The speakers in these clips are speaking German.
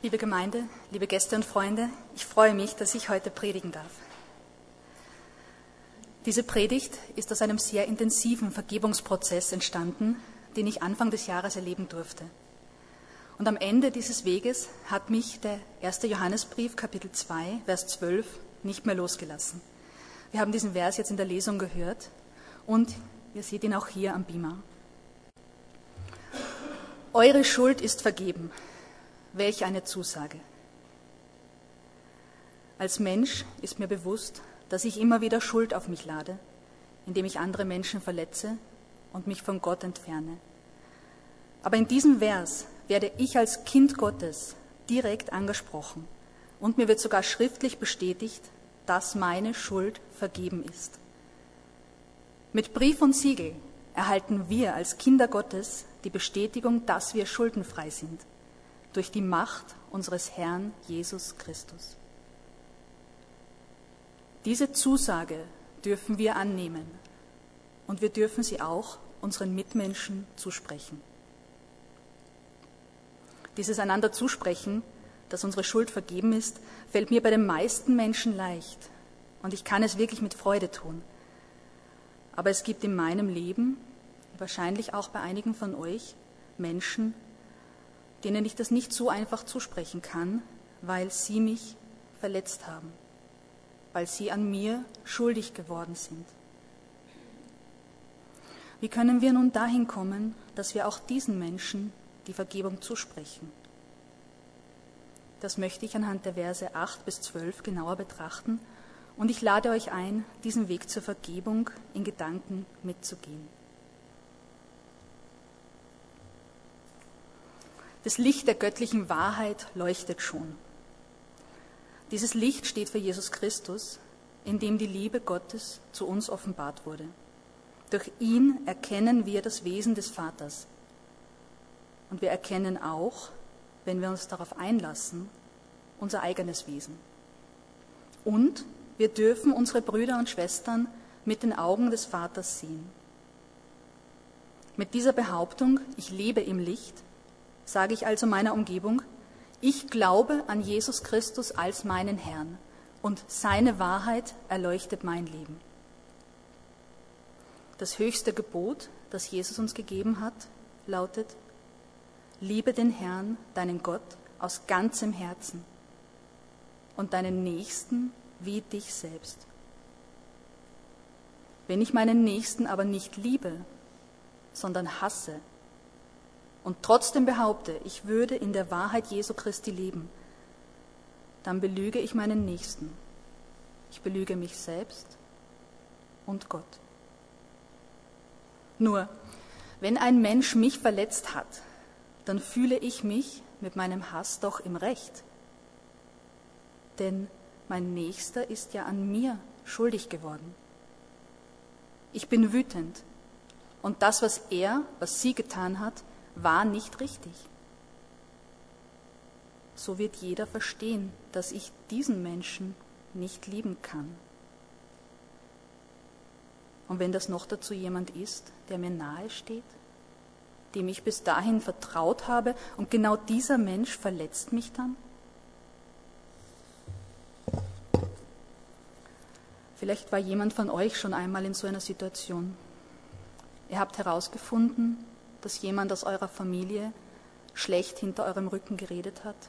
Liebe Gemeinde, liebe Gäste und Freunde, ich freue mich, dass ich heute predigen darf. Diese Predigt ist aus einem sehr intensiven Vergebungsprozess entstanden, den ich Anfang des Jahres erleben durfte. Und am Ende dieses Weges hat mich der 1. Johannesbrief, Kapitel 2, Vers 12, nicht mehr losgelassen. Wir haben diesen Vers jetzt in der Lesung gehört und ihr seht ihn auch hier am Beamer. Eure Schuld ist vergeben. Welch eine Zusage. Als Mensch ist mir bewusst, dass ich immer wieder Schuld auf mich lade, indem ich andere Menschen verletze und mich von Gott entferne. Aber in diesem Vers werde ich als Kind Gottes direkt angesprochen und mir wird sogar schriftlich bestätigt, dass meine Schuld vergeben ist. Mit Brief und Siegel erhalten wir als Kinder Gottes die Bestätigung, dass wir schuldenfrei sind, durch die Macht unseres Herrn Jesus Christus. Diese Zusage dürfen wir annehmen und wir dürfen sie auch unseren Mitmenschen zusprechen. Dieses einander zusprechen, dass unsere Schuld vergeben ist, fällt mir bei den meisten Menschen leicht und ich kann es wirklich mit Freude tun. Aber es gibt in meinem Leben, wahrscheinlich auch bei einigen von euch, Menschen, denen ich das nicht so einfach zusprechen kann, weil sie mich verletzt haben, weil sie an mir schuldig geworden sind. Wie können wir nun dahin kommen, dass wir auch diesen Menschen die Vergebung zusprechen? Das möchte ich anhand der Verse 8 bis 12 genauer betrachten und ich lade euch ein, diesen Weg zur Vergebung in Gedanken mitzugehen. Das Licht der göttlichen Wahrheit leuchtet schon. Dieses Licht steht für Jesus Christus, in dem die Liebe Gottes zu uns offenbart wurde. Durch ihn erkennen wir das Wesen des Vaters. Und wir erkennen auch, wenn wir uns darauf einlassen, unser eigenes Wesen. Und wir dürfen unsere Brüder und Schwestern mit den Augen des Vaters sehen. Mit dieser Behauptung, ich lebe im Licht, sage ich also meiner Umgebung, ich glaube an Jesus Christus als meinen Herrn und seine Wahrheit erleuchtet mein Leben. Das höchste Gebot, das Jesus uns gegeben hat, lautet, liebe den Herrn, deinen Gott, aus ganzem Herzen und deinen Nächsten wie dich selbst. Wenn ich meinen Nächsten aber nicht liebe, sondern hasse, und trotzdem behaupte, ich würde in der Wahrheit Jesu Christi leben, dann belüge ich meinen Nächsten. Ich belüge mich selbst und Gott. Nur, wenn ein Mensch mich verletzt hat, dann fühle ich mich mit meinem Hass doch im Recht. Denn mein Nächster ist ja an mir schuldig geworden. Ich bin wütend und das, was sie getan hat, war nicht richtig. So wird jeder verstehen, dass ich diesen Menschen nicht lieben kann. Und wenn das noch dazu jemand ist, der mir nahe steht, dem ich bis dahin vertraut habe und genau dieser Mensch verletzt mich dann? Vielleicht war jemand von euch schon einmal in so einer Situation. Ihr habt herausgefunden, dass jemand aus eurer Familie schlecht hinter eurem Rücken geredet hat?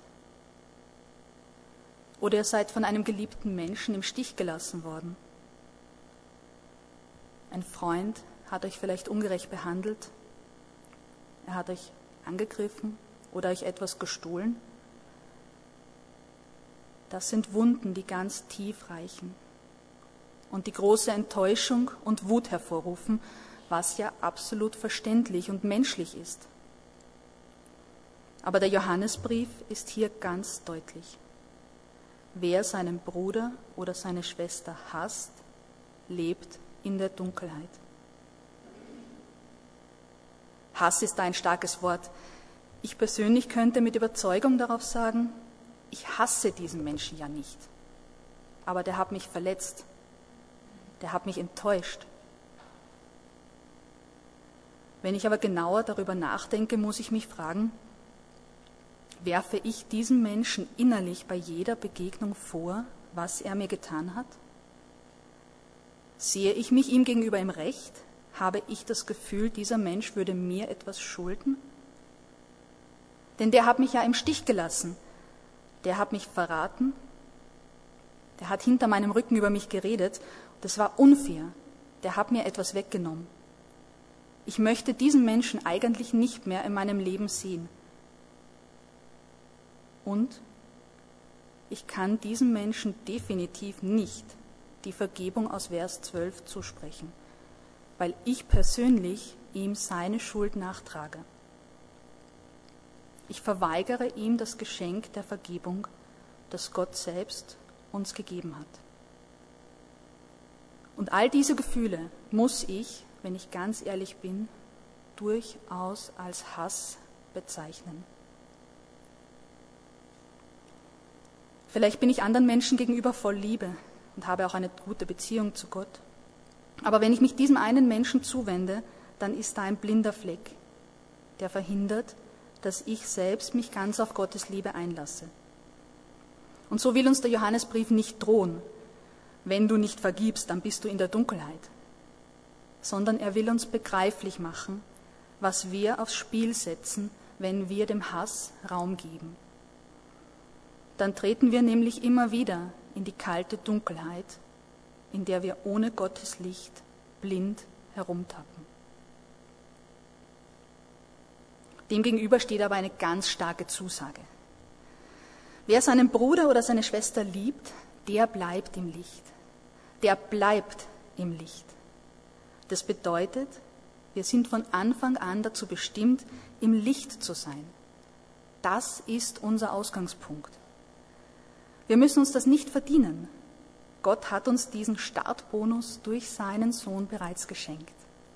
Oder ihr seid von einem geliebten Menschen im Stich gelassen worden? Ein Freund hat euch vielleicht ungerecht behandelt, er hat euch angegriffen oder euch etwas gestohlen? Das sind Wunden, die ganz tief reichen und die große Enttäuschung und Wut hervorrufen, was ja absolut verständlich und menschlich ist. Aber der Johannesbrief ist hier ganz deutlich. Wer seinen Bruder oder seine Schwester hasst, lebt in der Dunkelheit. Hass ist ein starkes Wort. Ich persönlich könnte mit Überzeugung darauf sagen, ich hasse diesen Menschen ja nicht. Aber der hat mich verletzt. Der hat mich enttäuscht. Wenn ich aber genauer darüber nachdenke, muss ich mich fragen, werfe ich diesem Menschen innerlich bei jeder Begegnung vor, was er mir getan hat? Sehe ich mich ihm gegenüber im Recht? Habe ich das Gefühl, dieser Mensch würde mir etwas schulden? Denn der hat mich ja im Stich gelassen. Der hat mich verraten. Der hat hinter meinem Rücken über mich geredet. Das war unfair. Der hat mir etwas weggenommen. Ich möchte diesen Menschen eigentlich nicht mehr in meinem Leben sehen. Und ich kann diesem Menschen definitiv nicht die Vergebung aus Vers 12 zusprechen, weil ich persönlich ihm seine Schuld nachtrage. Ich verweigere ihm das Geschenk der Vergebung, das Gott selbst uns gegeben hat. Und all diese Gefühle muss ich, wenn ich ganz ehrlich bin, durchaus als Hass bezeichnen. Vielleicht bin ich anderen Menschen gegenüber voll Liebe und habe auch eine gute Beziehung zu Gott. Aber wenn ich mich diesem einen Menschen zuwende, dann ist da ein blinder Fleck, der verhindert, dass ich selbst mich ganz auf Gottes Liebe einlasse. Und so will uns der Johannesbrief nicht drohen, wenn du nicht vergibst, dann bist du in der Dunkelheit, sondern er will uns begreiflich machen, was wir aufs Spiel setzen, wenn wir dem Hass Raum geben. Dann treten wir nämlich immer wieder in die kalte Dunkelheit, in der wir ohne Gottes Licht blind herumtappen. Demgegenüber steht aber eine ganz starke Zusage. Wer seinen Bruder oder seine Schwester liebt, der bleibt im Licht. Der bleibt im Licht. Das bedeutet, wir sind von Anfang an dazu bestimmt, im Licht zu sein. Das ist unser Ausgangspunkt. Wir müssen uns das nicht verdienen. Gott hat uns diesen Startbonus durch seinen Sohn bereits geschenkt.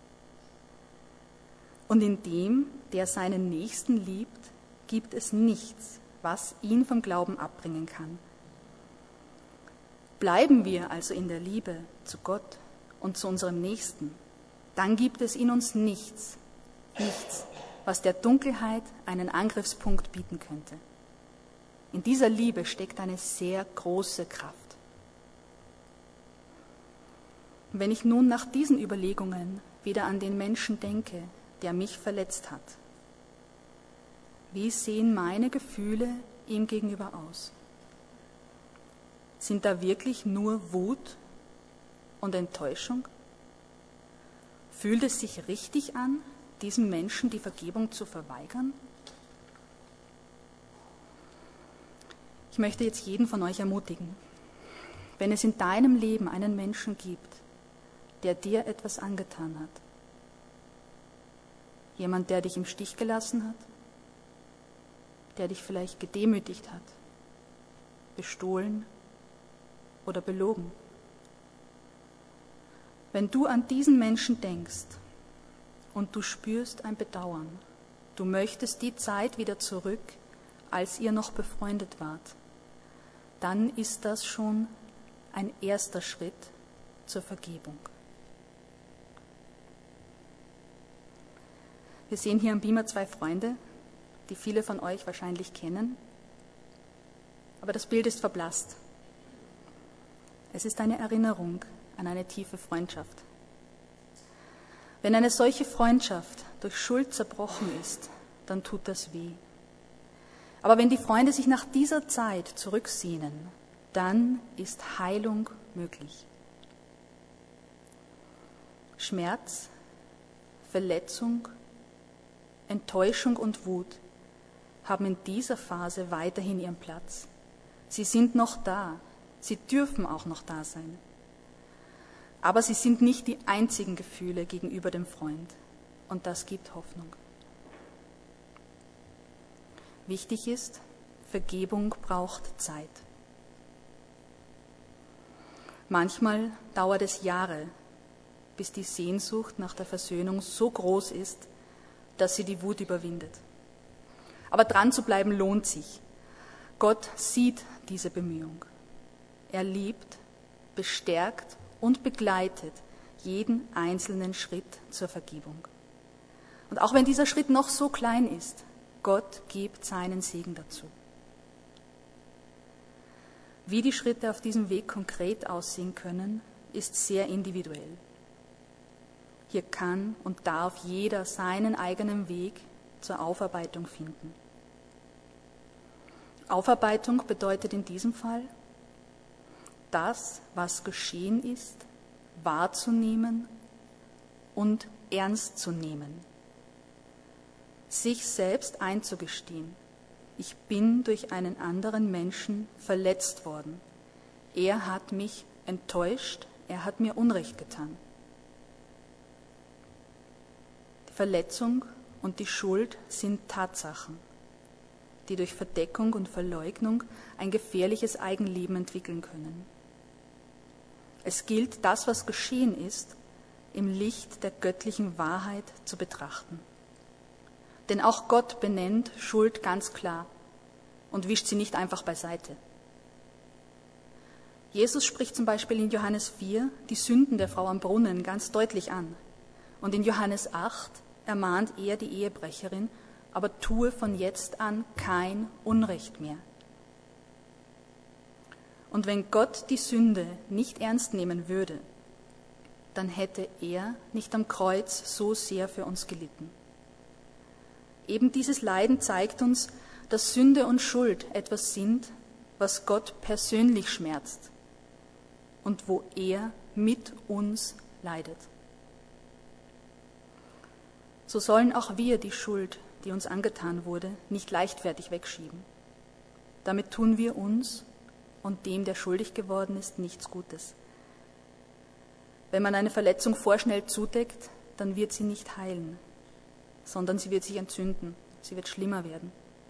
Und in dem, der seinen Nächsten liebt, gibt es nichts, was ihn vom Glauben abbringen kann. Bleiben wir also in der Liebe zu Gott und zu unserem Nächsten, dann gibt es in uns nichts, was der Dunkelheit einen Angriffspunkt bieten könnte. In dieser Liebe steckt eine sehr große Kraft. Und wenn ich nun nach diesen Überlegungen wieder an den Menschen denke, der mich verletzt hat, wie sehen meine Gefühle ihm gegenüber aus? Sind da wirklich nur Wut und Enttäuschung? Fühlt es sich richtig an, diesem Menschen die Vergebung zu verweigern? Ich möchte jetzt jeden von euch ermutigen, wenn es in deinem Leben einen Menschen gibt, der dir etwas angetan hat, jemand, der dich im Stich gelassen hat, der dich vielleicht gedemütigt hat, bestohlen oder belogen. Wenn du an diesen Menschen denkst und du spürst ein Bedauern, du möchtest die Zeit wieder zurück, als ihr noch befreundet wart, dann ist das schon ein erster Schritt zur Vergebung. Wir sehen hier am Beamer 2 Freunde, die viele von euch wahrscheinlich kennen, aber das Bild ist verblasst. Es ist eine Erinnerung an eine tiefe Freundschaft. Wenn eine solche Freundschaft durch Schuld zerbrochen ist, dann tut das weh. Aber wenn die Freunde sich nach dieser Zeit zurücksehnen, dann ist Heilung möglich. Schmerz, Verletzung, Enttäuschung und Wut haben in dieser Phase weiterhin ihren Platz. Sie sind noch da, sie dürfen auch noch da sein. Aber sie sind nicht die einzigen Gefühle gegenüber dem Freund. Und das gibt Hoffnung. Wichtig ist, Vergebung braucht Zeit. Manchmal dauert es Jahre, bis die Sehnsucht nach der Versöhnung so groß ist, dass sie die Wut überwindet. Aber dran zu bleiben lohnt sich. Gott sieht diese Bemühung. Er liebt, bestärkt und begleitet jeden einzelnen Schritt zur Vergebung. Und auch wenn dieser Schritt noch so klein ist, Gott gibt seinen Segen dazu. Wie die Schritte auf diesem Weg konkret aussehen können, ist sehr individuell. Hier kann und darf jeder seinen eigenen Weg zur Aufarbeitung finden. Aufarbeitung bedeutet in diesem Fall, das, was geschehen ist, wahrzunehmen und ernst zu nehmen. Sich selbst einzugestehen, ich bin durch einen anderen Menschen verletzt worden. Er hat mich enttäuscht, er hat mir Unrecht getan. Die Verletzung und die Schuld sind Tatsachen, die durch Verdeckung und Verleugnung ein gefährliches Eigenleben entwickeln können. Es gilt, das, was geschehen ist, im Licht der göttlichen Wahrheit zu betrachten. Denn auch Gott benennt Schuld ganz klar und wischt sie nicht einfach beiseite. Jesus spricht zum Beispiel in Johannes 4 die Sünden der Frau am Brunnen ganz deutlich an. Und in Johannes 8 ermahnt er die Ehebrecherin, aber tue von jetzt an kein Unrecht mehr. Und wenn Gott die Sünde nicht ernst nehmen würde, dann hätte er nicht am Kreuz so sehr für uns gelitten. Eben dieses Leiden zeigt uns, dass Sünde und Schuld etwas sind, was Gott persönlich schmerzt und wo er mit uns leidet. So sollen auch wir die Schuld, die uns angetan wurde, nicht leichtfertig wegschieben. Damit tun wir uns und dem, der schuldig geworden ist, nichts Gutes. Wenn man eine Verletzung vorschnell zudeckt, dann wird sie nicht heilen, sondern sie wird sich entzünden, sie wird schlimmer werden.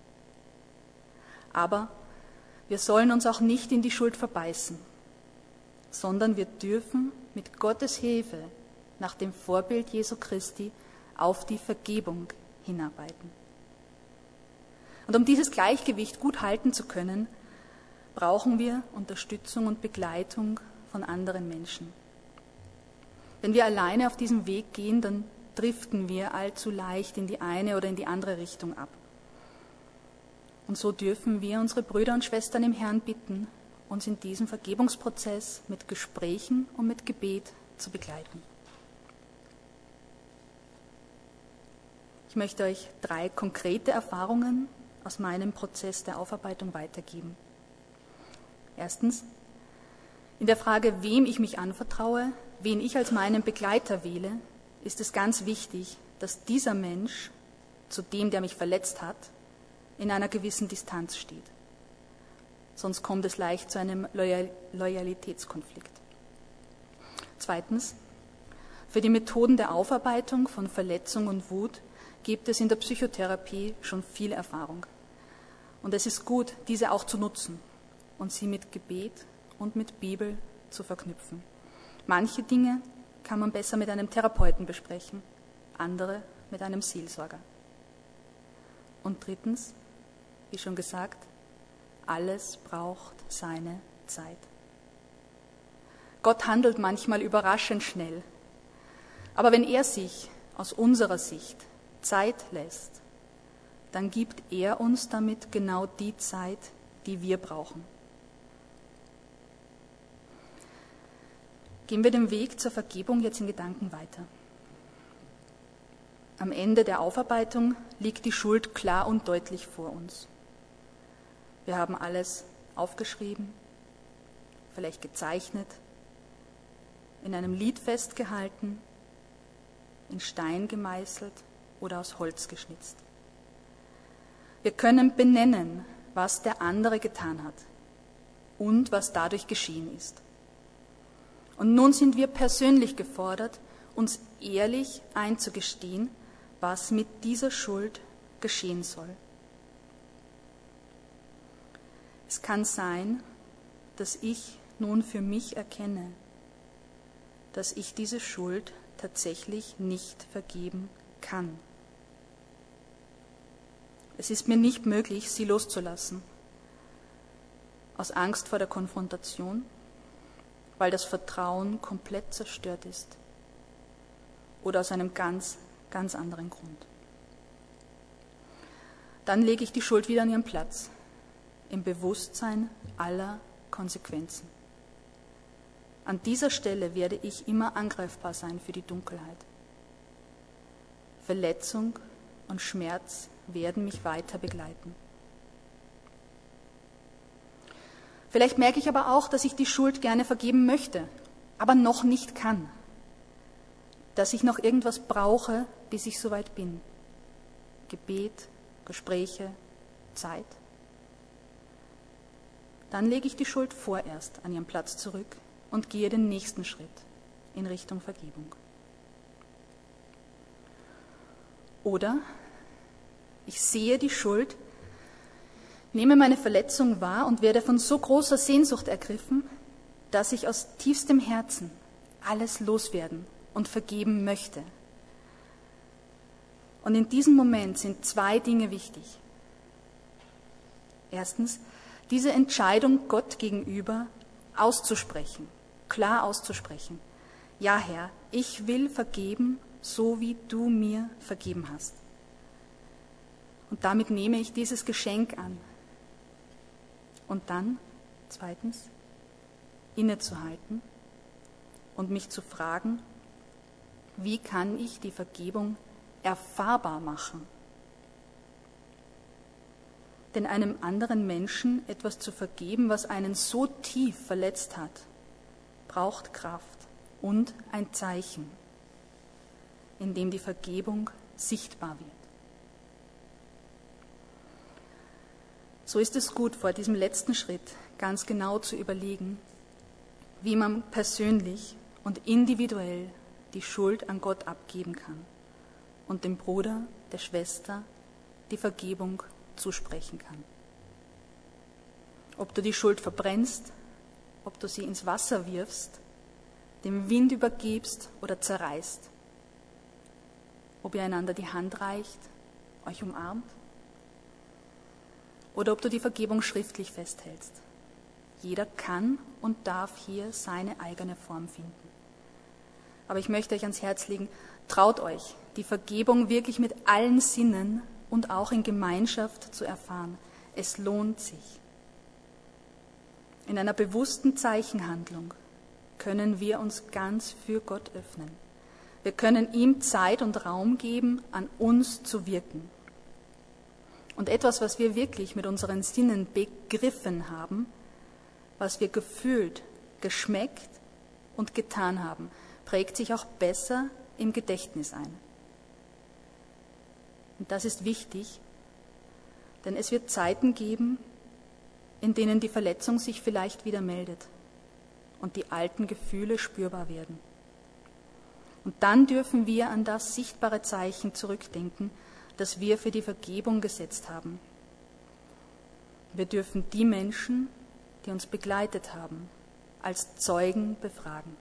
Aber wir sollen uns auch nicht in die Schuld verbeißen, sondern wir dürfen mit Gottes Hilfe nach dem Vorbild Jesu Christi auf die Vergebung hinarbeiten. Und um dieses Gleichgewicht gut halten zu können, brauchen wir Unterstützung und Begleitung von anderen Menschen. Wenn wir alleine auf diesem Weg gehen, dann driften wir allzu leicht in die eine oder in die andere Richtung ab. Und so dürfen wir unsere Brüder und Schwestern im Herrn bitten, uns in diesem Vergebungsprozess mit Gesprächen und mit Gebet zu begleiten. Ich möchte euch 3 konkrete Erfahrungen aus meinem Prozess der Aufarbeitung weitergeben. Erstens, in der Frage, wem ich mich anvertraue, wen ich als meinen Begleiter wähle, ist es ganz wichtig, dass dieser Mensch zu dem, der mich verletzt hat, in einer gewissen Distanz steht. Sonst kommt es leicht zu einem Loyalitätskonflikt. Zweitens, für die Methoden der Aufarbeitung von Verletzung und Wut gibt es in der Psychotherapie schon viel Erfahrung. Und es ist gut, diese auch zu nutzen und sie mit Gebet und mit Bibel zu verknüpfen. Manche Dinge kann man besser mit einem Therapeuten besprechen, andere mit einem Seelsorger. Und drittens, wie schon gesagt, alles braucht seine Zeit. Gott handelt manchmal überraschend schnell, aber wenn er sich aus unserer Sicht Zeit lässt, dann gibt er uns damit genau die Zeit, die wir brauchen. Gehen wir den Weg zur Vergebung jetzt in Gedanken weiter. Am Ende der Aufarbeitung liegt die Schuld klar und deutlich vor uns. Wir haben alles aufgeschrieben, vielleicht gezeichnet, in einem Lied festgehalten, in Stein gemeißelt oder aus Holz geschnitzt. Wir können benennen, was der andere getan hat und was dadurch geschehen ist. Und nun sind wir persönlich gefordert, uns ehrlich einzugestehen, was mit dieser Schuld geschehen soll. Es kann sein, dass ich nun für mich erkenne, dass ich diese Schuld tatsächlich nicht vergeben kann. Es ist mir nicht möglich, sie loszulassen, aus Angst vor der Konfrontation, weil das Vertrauen komplett zerstört ist oder aus einem ganz anderen Grund. Dann lege ich die Schuld wieder an ihren Platz, im Bewusstsein aller Konsequenzen. An dieser Stelle werde ich immer angreifbar sein für die Dunkelheit. Verletzung und Schmerz werden mich weiter begleiten. Vielleicht merke ich aber auch, dass ich die Schuld gerne vergeben möchte, aber noch nicht kann. Dass ich noch irgendwas brauche, bis ich soweit bin. Gebet, Gespräche, Zeit. Dann lege ich die Schuld vorerst an ihren Platz zurück und gehe den nächsten Schritt in Richtung Vergebung. Oder ich sehe die Schuld, nehme meine Verletzung wahr und werde von so großer Sehnsucht ergriffen, dass ich aus tiefstem Herzen alles loswerden und vergeben möchte. Und in diesem Moment sind 2 Dinge wichtig. Erstens, diese Entscheidung Gott gegenüber auszusprechen, klar auszusprechen. Ja, Herr, ich will vergeben, so wie du mir vergeben hast. Und damit nehme ich dieses Geschenk an. Und dann, zweitens, innezuhalten und mich zu fragen, wie kann ich die Vergebung erfahrbar machen? Denn einem anderen Menschen etwas zu vergeben, was einen so tief verletzt hat, braucht Kraft und ein Zeichen, in dem die Vergebung sichtbar wird. So ist es gut, vor diesem letzten Schritt ganz genau zu überlegen, wie man persönlich und individuell die Schuld an Gott abgeben kann und dem Bruder, der Schwester die Vergebung zusprechen kann. Ob du die Schuld verbrennst, ob du sie ins Wasser wirfst, dem Wind übergibst oder zerreißt, ob ihr einander die Hand reicht, euch umarmt, oder ob du die Vergebung schriftlich festhältst. Jeder kann und darf hier seine eigene Form finden. Aber ich möchte euch ans Herz legen, traut euch, die Vergebung wirklich mit allen Sinnen und auch in Gemeinschaft zu erfahren. Es lohnt sich. In einer bewussten Zeichenhandlung können wir uns ganz für Gott öffnen. Wir können ihm Zeit und Raum geben, an uns zu wirken. Und etwas, was wir wirklich mit unseren Sinnen begriffen haben, was wir gefühlt, geschmeckt und getan haben, prägt sich auch besser im Gedächtnis ein. Und das ist wichtig, denn es wird Zeiten geben, in denen die Verletzung sich vielleicht wieder meldet und die alten Gefühle spürbar werden. Und dann dürfen wir an das sichtbare Zeichen zurückdenken, das wir für die Vergebung gesetzt haben. Wir dürfen die Menschen, die uns begleitet haben, als Zeugen befragen.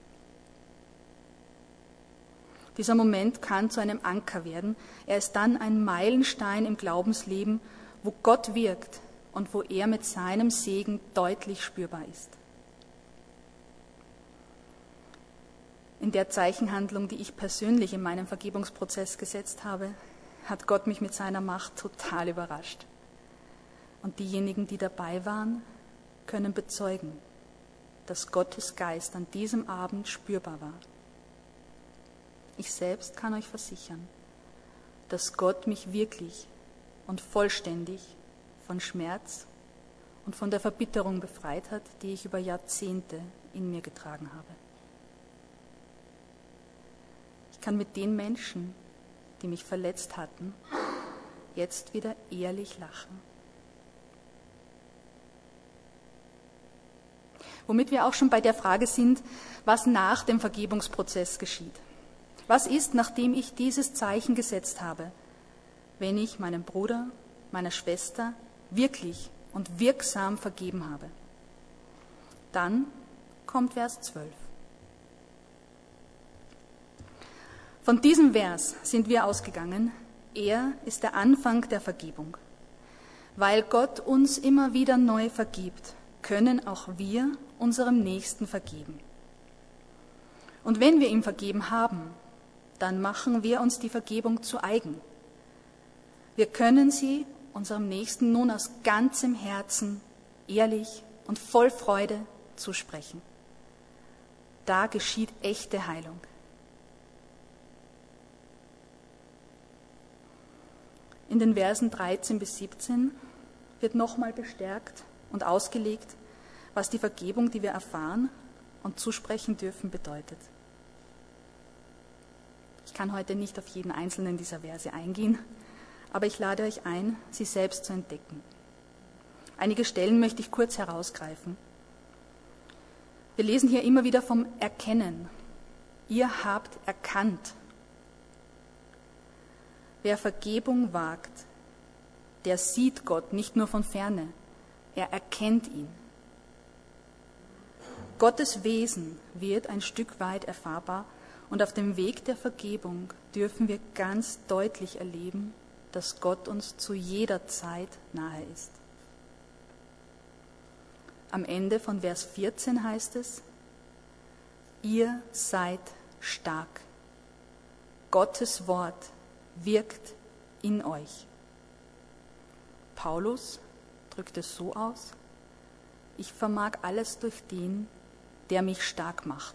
Dieser Moment kann zu einem Anker werden. Er ist dann ein Meilenstein im Glaubensleben, wo Gott wirkt und wo er mit seinem Segen deutlich spürbar ist. In der Zeichenhandlung, die ich persönlich in meinem Vergebungsprozess gesetzt habe, hat Gott mich mit seiner Macht total überrascht. Und diejenigen, die dabei waren, können bezeugen, dass Gottes Geist an diesem Abend spürbar war. Ich selbst kann euch versichern, dass Gott mich wirklich und vollständig von Schmerz und von der Verbitterung befreit hat, die ich über Jahrzehnte in mir getragen habe. Ich kann mit den Menschen, die mich verletzt hatten, jetzt wieder ehrlich lachen. Womit wir auch schon bei der Frage sind, was nach dem Vergebungsprozess geschieht. Was ist, nachdem ich dieses Zeichen gesetzt habe, wenn ich meinem Bruder, meiner Schwester wirklich und wirksam vergeben habe? Dann kommt Vers 12. Von diesem Vers sind wir ausgegangen. Er ist der Anfang der Vergebung. Weil Gott uns immer wieder neu vergibt, können auch wir unserem Nächsten vergeben. Und wenn wir ihm vergeben haben, dann machen wir uns die Vergebung zu eigen. Wir können sie unserem Nächsten nun aus ganzem Herzen, ehrlich und voll Freude zusprechen. Da geschieht echte Heilung. In den Versen 13 bis 17 wird nochmal bestärkt und ausgelegt, was die Vergebung, die wir erfahren und zusprechen dürfen, bedeutet. Ich kann heute nicht auf jeden einzelnen dieser Verse eingehen, aber ich lade euch ein, sie selbst zu entdecken. Einige Stellen möchte ich kurz herausgreifen. Wir lesen hier immer wieder vom Erkennen. Ihr habt erkannt. Wer Vergebung wagt, der sieht Gott nicht nur von ferne, er erkennt ihn. Gottes Wesen wird ein Stück weit erfahrbar und auf dem Weg der Vergebung dürfen wir ganz deutlich erleben, dass Gott uns zu jeder Zeit nahe ist. Am Ende von Vers 14 heißt es, ihr seid stark. Gottes Wort wirkt in euch. Paulus drückt es so aus, ich vermag alles durch den, der mich stark macht.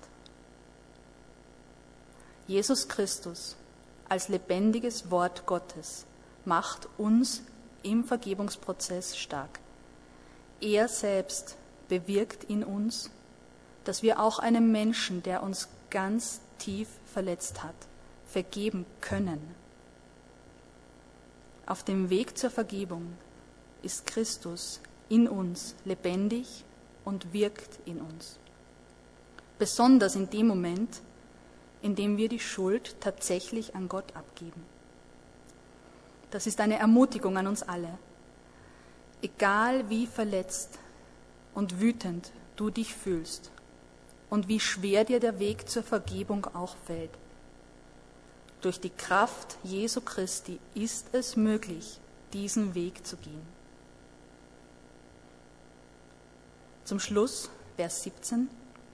Jesus Christus als lebendiges Wort Gottes macht uns im Vergebungsprozess stark. Er selbst bewirkt in uns, dass wir auch einem Menschen, der uns ganz tief verletzt hat, vergeben können. Auf dem Weg zur Vergebung ist Christus in uns lebendig und wirkt in uns. Besonders in dem Moment, in dem wir die Schuld tatsächlich an Gott abgeben. Das ist eine Ermutigung an uns alle. Egal wie verletzt und wütend du dich fühlst und wie schwer dir der Weg zur Vergebung auch fällt, durch die Kraft Jesu Christi ist es möglich, diesen Weg zu gehen. Zum Schluss, Vers 17.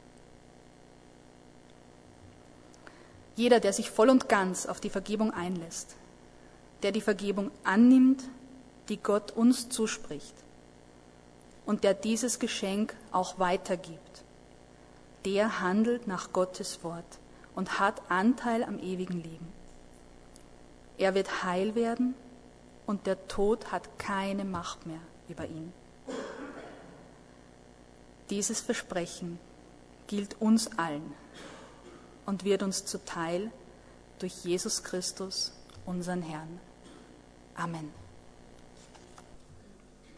Jeder, der sich voll und ganz auf die Vergebung einlässt, der die Vergebung annimmt, die Gott uns zuspricht, und der dieses Geschenk auch weitergibt, der handelt nach Gottes Wort und hat Anteil am ewigen Leben. Er wird heil werden und der Tod hat keine Macht mehr über ihn. Dieses Versprechen gilt uns allen und wird uns zuteil durch Jesus Christus, unseren Herrn. Amen.